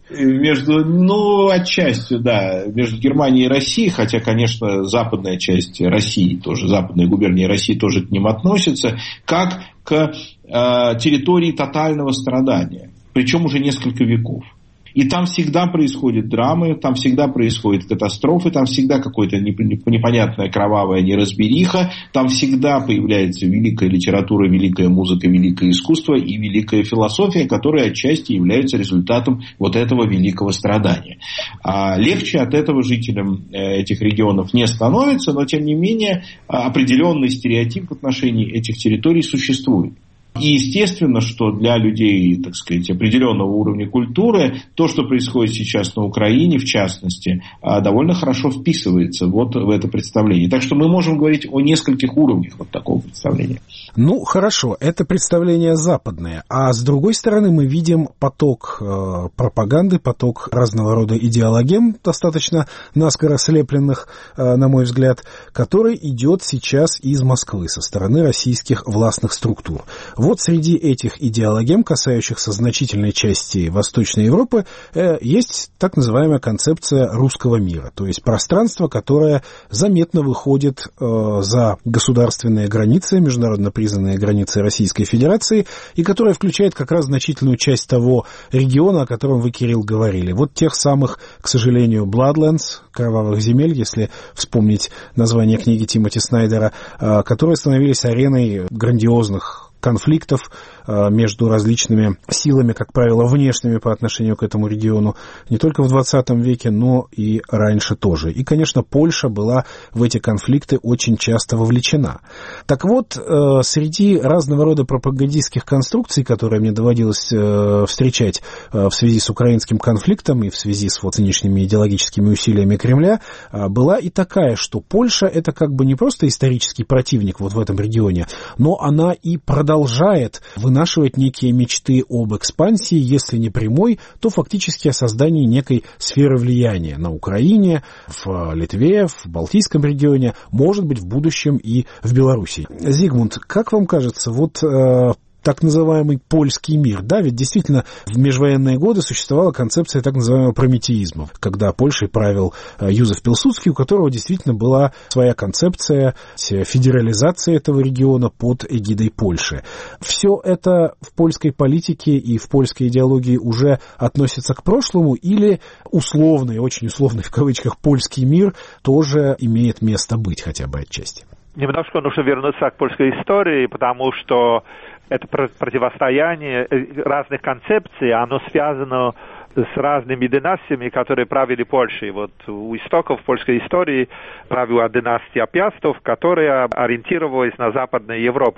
D: Отчасти, да, между Германией и Россией, хотя, конечно, западная часть России тоже, западная губерния России тоже к ним относится, как к территории тотального страдания, причем уже несколько веков. И там всегда происходят драмы, там всегда происходят катастрофы, там всегда какая-то непонятная кровавая неразбериха, там всегда появляется великая литература, великая музыка, великое искусство и великая философия, которые отчасти являются результатом вот этого великого страдания. Легче от этого жителям этих регионов не становится, но тем не менее определенный стереотип в отношении этих территорий существует. И естественно, что для людей, так сказать, определенного уровня культуры, то, что происходит сейчас на Украине, в частности, довольно хорошо вписывается вот в это представление. Так что мы можем говорить о нескольких уровнях вот такого представления.
A: Хорошо, это представление западное. А с другой стороны мы видим поток пропаганды, поток разного рода идеологем, достаточно наскоро слепленных, на мой взгляд, который идет сейчас из Москвы, со стороны российских властных структур. Вот среди этих идеологем, касающихся значительной части Восточной Европы, есть так называемая концепция русского мира, то есть пространство, которое заметно выходит за государственные границы, международно признанные границы Российской Федерации, и которое включает как раз значительную часть того региона, о котором вы, Кирилл, говорили. Вот тех самых, к сожалению, Bloodlands, кровавых земель, если вспомнить название книги Тимоти Снайдера, которые становились ареной грандиозных конфликтов между различными силами, как правило, внешними по отношению к этому региону, не только в 20 веке, но и раньше тоже. И, конечно, Польша была в эти конфликты очень часто вовлечена. Так вот, среди разного рода пропагандистских конструкций, которые мне доводилось встречать в связи с украинским конфликтом и в связи с вот нынешними идеологическими усилиями Кремля, была и такая, что Польша — это как бы не просто исторический противник вот в этом регионе, но она и продолжает вынашивать некие мечты об экспансии, если не прямой, то фактически о создании некой сферы влияния на Украине, в Литве, в Балтийском регионе, может быть, в будущем и в Беларуси. Зигмунд, как вам кажется, вот так называемый польский мир, да, ведь действительно в межвоенные годы существовала концепция так называемого прометеизма, когда Польшей правил Юзеф Пилсудский, у которого действительно была своя концепция федерализации этого региона под эгидой Польши. Все это в польской политике и в польской идеологии уже относится к прошлому, или условный, очень условный в кавычках, польский мир тоже имеет место быть хотя бы отчасти?
B: Немножко нужно вернуться к польской истории, потому что это противостояние разных концепций, оно связано с разными династиями, которые правили Польшей. Вот у истоков польской истории правила династия Пиастов, которая ориентировалась на Западную Европу.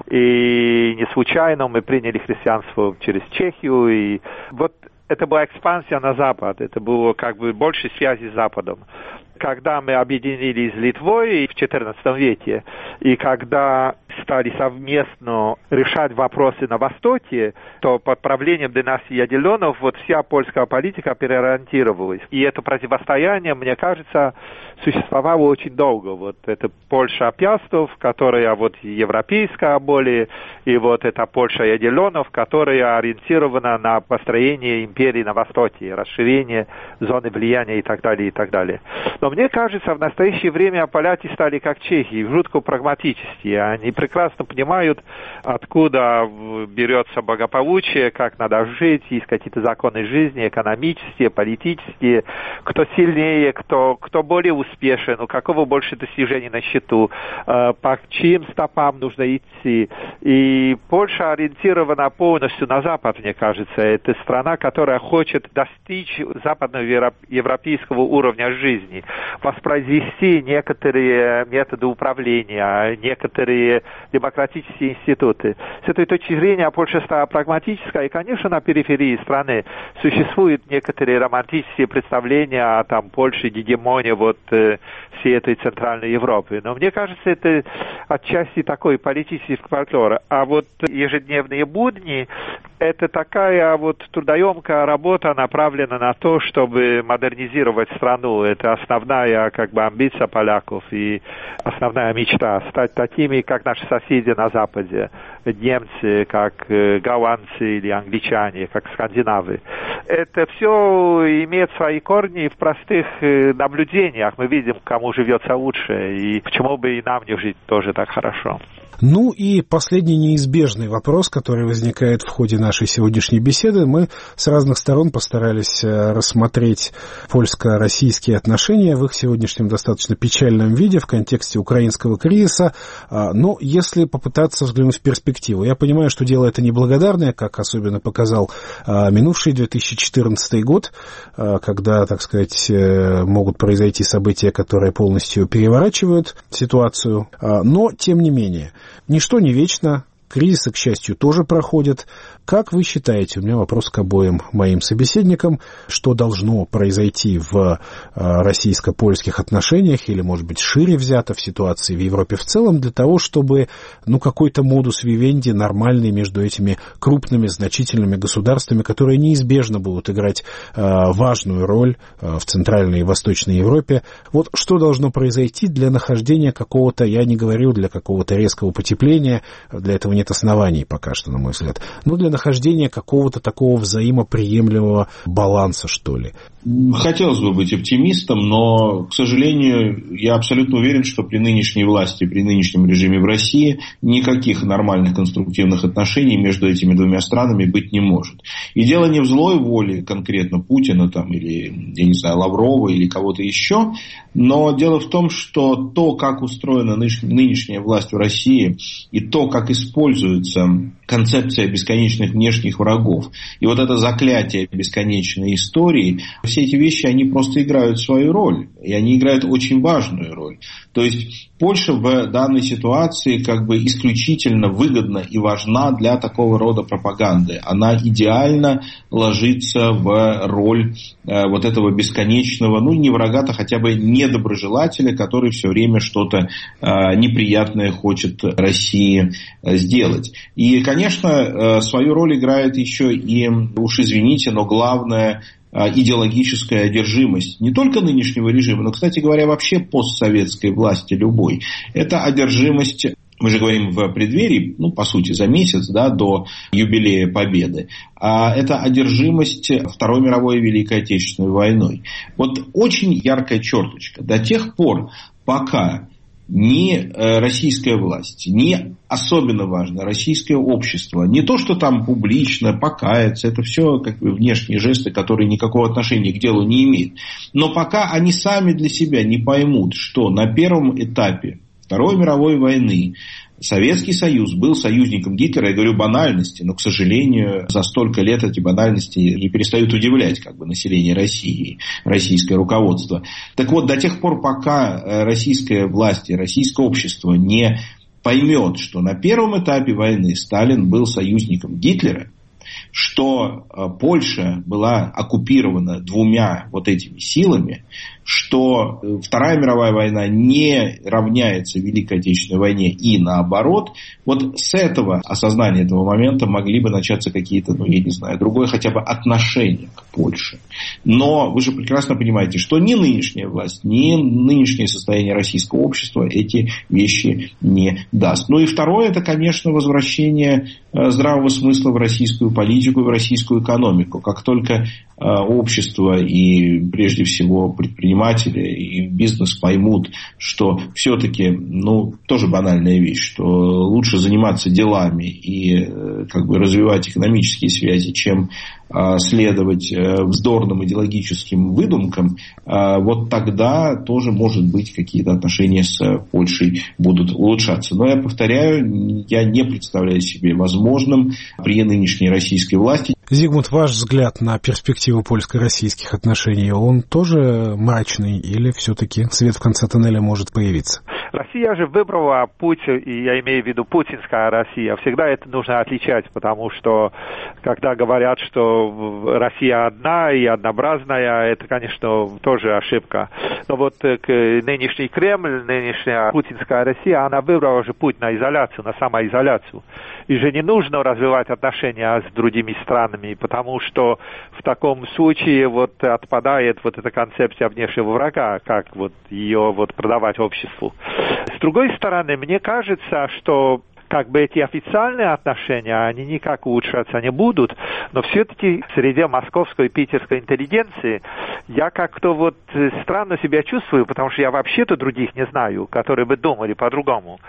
B: И не случайно мы приняли христианство через Чехию. И вот это была экспансия на Запад, это было как бы больше связи с Западом. Когда мы объединились с Литвой в XIV веке, и когда стали совместно решать вопросы на Востоке, то под правлением династии Ягеллонов вот вся польская политика переориентировалась. И это противостояние, мне кажется, существовало очень долго. Вот это Польша Пиастов, которая вот европейская более, и вот это Польша Ягеллонов, которая ориентирована на построение империи на Востоке, расширение зоны влияния и так далее, и так далее. Но Но мне кажется, в настоящее время поляки стали как чехи, жутко прагматические. Они прекрасно понимают, откуда берется благополучие, как надо жить, есть какие-то законы жизни, экономические, политические, кто сильнее, кто более успешен, у какого больше достижений на счету, по чьим стопам нужно идти. И Польша ориентирована полностью на Запад, мне кажется. Это страна, которая хочет достичь западного европейского уровня жизни, воспроизвести некоторые методы управления, некоторые демократические институты. С этой точки зрения Польша стала прагматической, и, конечно, на периферии страны существуют некоторые романтические представления о Польше, гегемонии всей этой Центральной Европы. Но мне кажется, это отчасти такой политический фольклор. А ежедневные будни – это такая трудоемкая работа, направлена на то, чтобы модернизировать страну. Это основная амбиция поляков и основная мечта – стать такими, как наши соседи на Западе. Немцы, как голландцы или англичане, как скандинавы. Это все имеет свои корни в простых наблюдениях. Мы видим, кому живется лучше, и почему бы и нам не жить тоже так хорошо.
A: Ну и последний неизбежный вопрос, который возникает в ходе нашей сегодняшней беседы. Мы с разных сторон постарались рассмотреть польско-российские отношения в их сегодняшнем достаточно печальном виде в контексте украинского кризиса. Но если попытаться взглянуть в перспективу, я понимаю, что дело это неблагодарное, как особенно показал минувший 2014 год, когда, так сказать, могут произойти события, которые полностью переворачивают ситуацию. Но, тем не менее, ничто не вечно, кризисы, к счастью, тоже проходят. Как вы считаете, у меня вопрос к обоим моим собеседникам, что должно произойти в российско-польских отношениях, или, может быть, шире взято в ситуации в Европе в целом, для того, чтобы какой-то модус вивенди нормальный между этими крупными, значительными государствами, которые неизбежно будут играть важную роль в Центральной и Восточной Европе. Что должно произойти для нахождения какого-то, я не говорю для какого-то резкого потепления, для этого нет оснований пока что, на мой взгляд, но для нахождения какого-то такого взаимоприемлемого баланса, что ли.
D: Хотелось бы быть оптимистом, но, к сожалению, я абсолютно уверен, что при нынешней власти, при нынешнем режиме в России никаких нормальных конструктивных отношений между этими двумя странами быть не может. И дело не в злой воле конкретно Путина или, я не знаю, Лаврова или кого-то еще, но дело в том, что то, как устроена нынешняя власть в России, и то, как используется концепция бесконечных внешних врагов, и это заклятие бесконечной истории, все эти вещи, они просто играют свою роль, и они играют очень важную роль. То есть Польша в данной ситуации исключительно выгодна и важна для такого рода пропаганды. Она идеально ложится в роль этого бесконечного, не врага-то хотя бы недоброжелателя, который все время что-то неприятное хочет России сделать. И, конечно, свою роль играет еще и, уж извините, но главное, идеологическая одержимость не только нынешнего режима, но, кстати говоря, вообще постсоветской власти любой. Это одержимость, мы же говорим в преддверии, по сути, за месяц до юбилея Победы, а это одержимость Второй мировой и Великой Отечественной войной. Очень яркая черточка. До тех пор, пока ни российская власть, ни особенно важно российское общество, не то, что там публично покаяться, это все внешние жесты, которые никакого отношения к делу не имеют. Но пока они сами для себя не поймут, что на первом этапе Второй мировой войны Советский Союз был союзником Гитлера, я говорю банальности, но, к сожалению, за столько лет эти банальности не перестают удивлять население России, российское руководство. Так до тех пор, пока российская власть и российское общество не поймет, что на первом этапе войны Сталин был союзником Гитлера, что Польша была оккупирована двумя этими силами, что Вторая мировая война не равняется Великой Отечественной войне и наоборот, с этого осознания этого момента могли бы начаться какие-то, я не знаю, другое хотя бы отношение к Польше. Но вы же прекрасно понимаете, что ни нынешняя власть, ни нынешнее состояние российского общества эти вещи не даст. И второе, это, конечно, возвращение здравого смысла в российскую политику, политику и в российскую экономику. Как только общество и, прежде всего, предприниматели и бизнес поймут, что все-таки, тоже банальная вещь, что лучше заниматься делами и развивать экономические связи, чем следовать вздорным идеологическим выдумкам, вот тогда тоже, может быть, какие-то отношения с Польшей будут улучшаться. Но я повторяю, я не представляю себе возможным при нынешней российской власти.
A: Зигмунд, ваш взгляд на перспективу польско-российских отношений, он тоже мрачный или все-таки свет в конце тоннеля может появиться?
B: Россия же выбрала путь, и я имею в виду путинская Россия. Всегда это нужно отличать, потому что, когда говорят, что Россия одна и однообразная, это, конечно, тоже ошибка. Но вот нынешний Кремль, нынешняя путинская Россия, она выбрала же путь на изоляцию, на самоизоляцию. И же не нужно развивать отношения с другими странами, потому что в таком случае отпадает эта концепция внешнего врага, как ее продавать обществу. С другой стороны, мне кажется, что эти официальные отношения, они никак улучшаться не будут, но все-таки среди московской и питерской интеллигенции я как-то странно себя чувствую, потому что я вообще-то других не знаю, которые бы думали по-другому.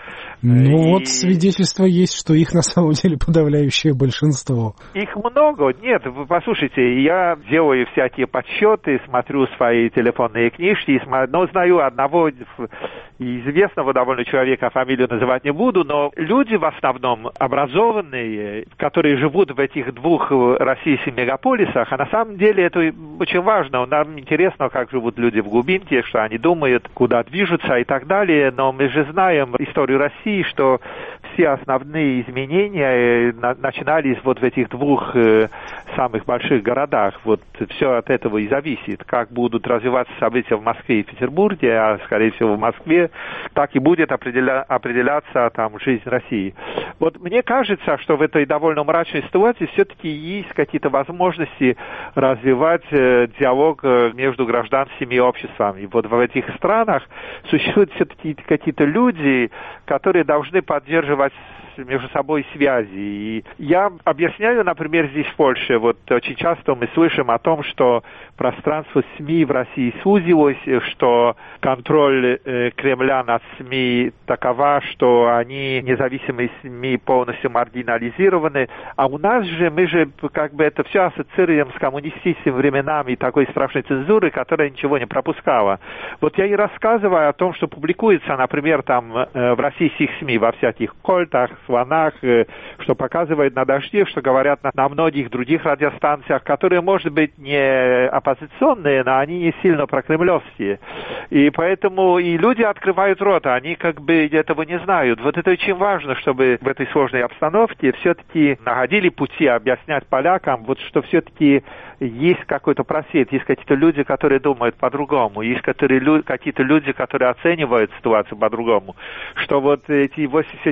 A: Свидетельство есть, что их на самом деле подавляющее большинство.
B: Их много. Нет, вы послушайте, я делаю всякие подсчеты, смотрю свои телефонные книжки, но знаю одного известного довольно человека, фамилию называть не буду, но люди в основном образованные, которые живут в этих двух российских мегаполисах, а на самом деле это очень важно. Нам интересно, как живут люди в глубинке, что они думают, куда движутся и так далее, но мы же знаем историю России, что все основные изменения начинались в этих двух самых больших городах. Все от этого и зависит. Как будут развиваться события в Москве и Петербурге, а скорее всего в Москве, так и будет определяться жизнь России. Мне кажется, что в этой довольно мрачной ситуации все-таки есть какие-то возможности развивать диалог между гражданскими обществами. В этих странах существуют все-таки какие-то люди, которые должны поддерживать между собой связи. И я объясняю, например, здесь в Польше, очень часто мы слышим о том, что пространство СМИ в России сузилось, что контроль Кремля над СМИ такова, что они, независимые СМИ, полностью маргинализированы. А у нас же, мы же это все ассоциируем с коммунистическими временами такой страшной цензуры, которая ничего не пропускала. Я и рассказываю о том, что публикуется, например, в российских СМИ, во всяких Кольтах, Слонах, что показывает на Дожде, что говорят на многих других радиостанциях, которые, может быть, не оппозиционные, но они не сильно прокремлевские. И поэтому и люди открывают рот, а они этого не знают. Это очень важно, чтобы в этой сложной обстановке все-таки находили пути объяснять полякам, что все-таки есть какой-то просвет, есть какие-то люди, которые думают по-другому, есть какие-то люди, которые оценивают ситуацию по-другому, что эти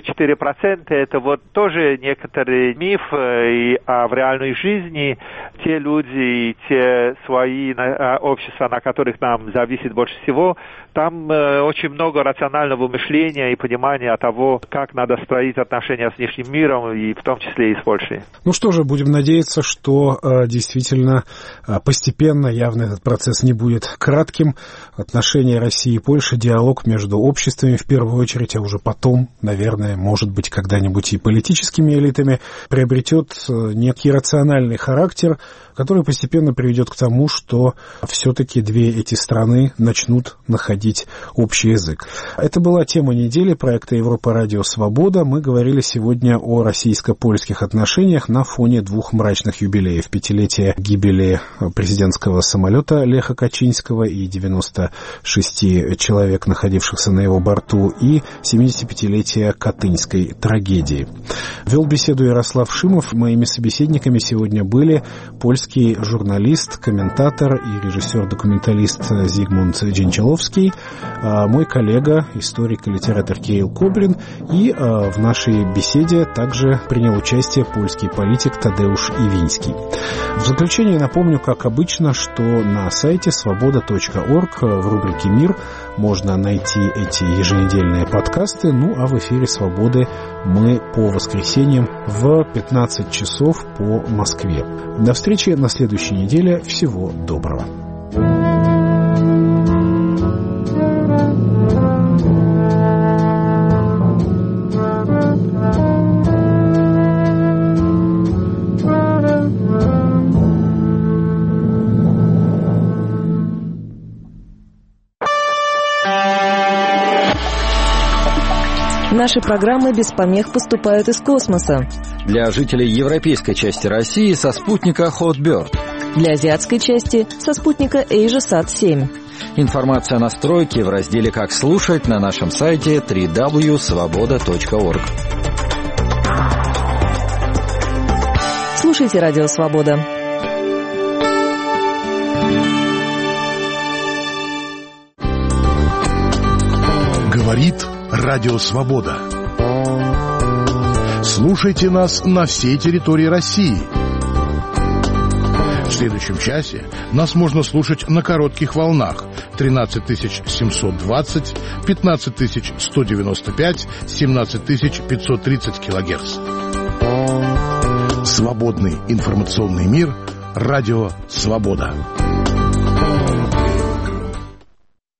B: 84% это тоже некоторый миф, а в реальной жизни те люди и те слои общества, на которых нам зависит больше всего, там очень много рационального мышления и понимания того, как надо строить отношения с внешним миром, и в том числе и с Польшей.
A: Что же, будем надеяться, что действительно постепенно, явно этот процесс не будет кратким. Отношения России и Польши, диалог между обществами в первую очередь, а уже потом, наверное, может быть, когда-нибудь и политическими элитами, приобретет некий рациональный характер, который постепенно приведет к тому, что все-таки две эти страны начнут находить общий язык. Это была тема недели проекта Европа Радио Свобода. Мы говорили сегодня о российско-польских отношениях на фоне двух мрачных юбилеев. 5-летие гибели президентского самолета Леха Качинского и 96 человек, находившихся на его борту, и 75-летие Катынской трагедии. Вел беседу Ярослав Шимов. Моими собеседниками сегодня были польский журналист, комментатор и режиссер-документалист Зигмунд Дженчаловский, мой коллега, историк и литератор Кирилл Кобрин, и в нашей беседе также принял участие польский политик Тадеуш Ивинский. В заключение напомню, как обычно, что на сайте svoboda.org в рубрике «Мир» можно найти эти еженедельные подкасты, а в эфире «Свободы» мы по воскресеньям в 15 часов по Москве. До встречи на следующей неделе. Всего доброго.
E: Наши программы без помех поступают из космоса.
F: Для жителей европейской части России со спутника Hotbird.
E: Для азиатской части со спутника AsiaSat-7.
F: Информация о настройке в разделе «Как слушать» на нашем сайте www.svoboda.org.
E: Слушайте Радио Свобода.
G: Говорит Радио Свобода. Слушайте нас на всей территории России. В следующем часе нас можно слушать на коротких волнах 13720, 15195, 17530 килогерц. Свободный информационный мир. Радио Свобода.